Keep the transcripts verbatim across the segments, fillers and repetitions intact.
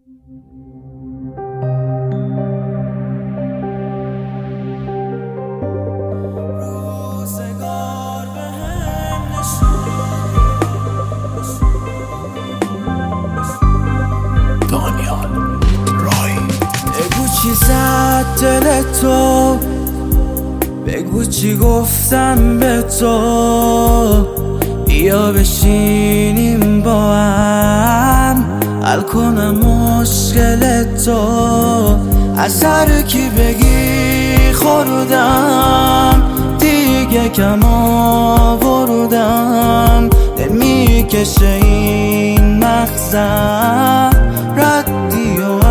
بگو چی زد دل تو، بگو چی گفتم به تو، بیا بشینیم با هم حل کنم مشکل تو. از هر کی بگی خوردم، دیگه کم آوردم، نمیکشه این مغزم ردی و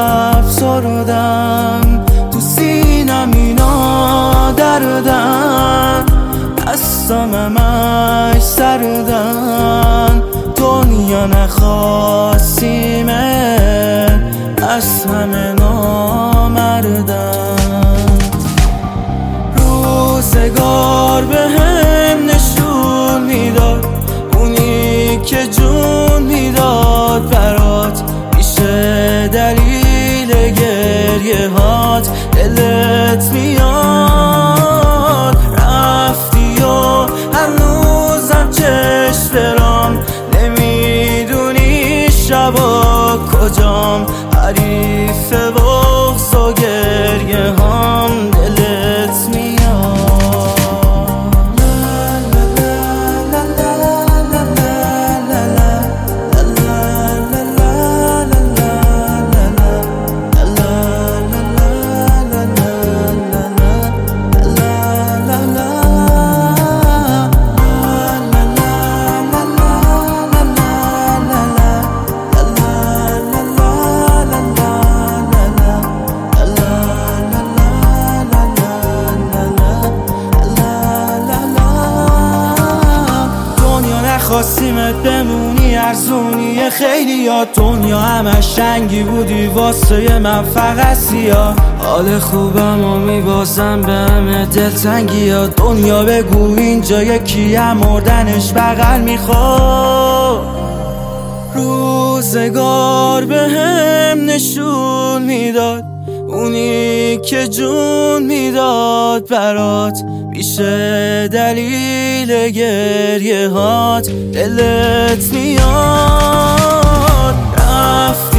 افسردم، تو سینم اینا دردن، دستم همش سردن، دنیا نخواستیمه از همه نامردن. روزگار به هم نشون میداد، اونی که جون میداد برات، میشه دلیل گریه هات، دلت میاد رفتی و هنوزم چشم برام، نمیدونی شبا کجام، حریف بغض و گریه هم دلت میاد. خواستیمت بمونی ارزونی خیلی یاد، دنیا همش شنگی بودی واسه من فقط سیاه، حال خوبم و میبازم به همه دلتنگی یاد. دنیا بگو اینجا یکی هم مردنش بغل میخواد. روزگار به هم نشون میداد، اونی که جون میداد برات، میشه دلیل گریه هات، دلت میاد رفت